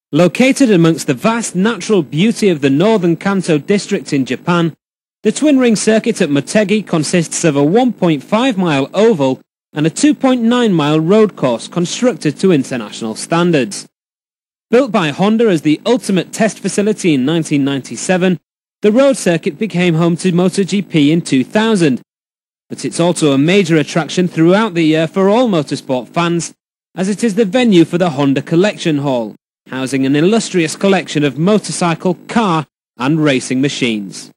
Located amongst the vast natural beauty of the northern Kanto district in Japan, the twin ring circuit at Motegi consists of a 1.5-mile oval and a 2.9-mile road course constructed to international standards. Built by Honda as the ultimate test facility in 1997, the road circuit became home to MotoGP in 2000. But it's also a major attraction throughout the year for all motorsport fans, as it is the venue for the Honda Collection Hall, housing an illustrious collection of motorcycle, car and racing machines.